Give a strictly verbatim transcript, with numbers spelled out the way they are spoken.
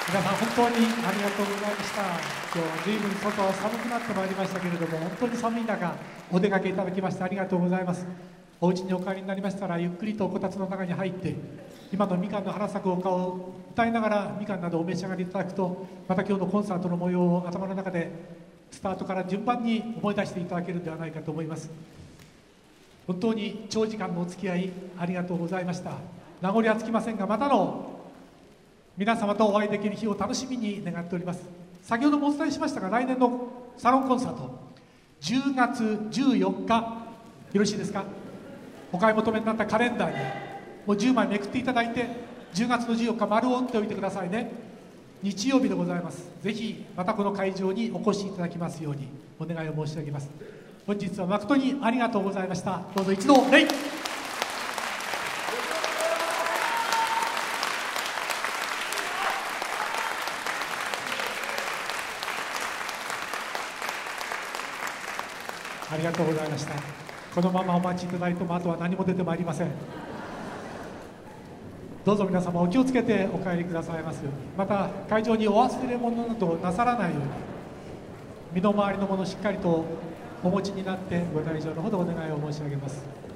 皆さん本当にありがとうございました。今日は随分外は寒くなってまいりましたけれども、本当に寒い中お出かけいただきましてありがとうございます。お家にお帰りになりましたらゆっくりとこたつの中に入って今のみかんの花咲く丘を歌いながらみかんなどお召し上がりいただくと、また今日のコンサートの模様を頭の中でスタートから順番に思い出していただけるんではないかと思います。本当に長時間のお付き合いありがとうございました。名残はつきませんが、またの皆様とお会いできる日を楽しみに願っております。先ほどもお伝えしましたが、来年のサロンコンサートじゅうがつじゅうよっか、よろしいですか。お買い求めになったカレンダーにもうじゅうまいめくっていただいて、じゅうがつのじゅうよっか丸を打っておいてくださいね。日曜日でございます。ぜひまたこの会場にお越しいただきますようにお願いを申し上げます。本日は誠にありがとうございました。どうぞ一度礼。ありがとうございました。このままお待ちいただいてもあとは何も出てまいりません。どうぞ皆様お気をつけてお帰りくださいますように、また会場にお忘れ物などなさらないように身の回りのものをしっかりとお持ちになってご退場のほどお願いを申し上げます。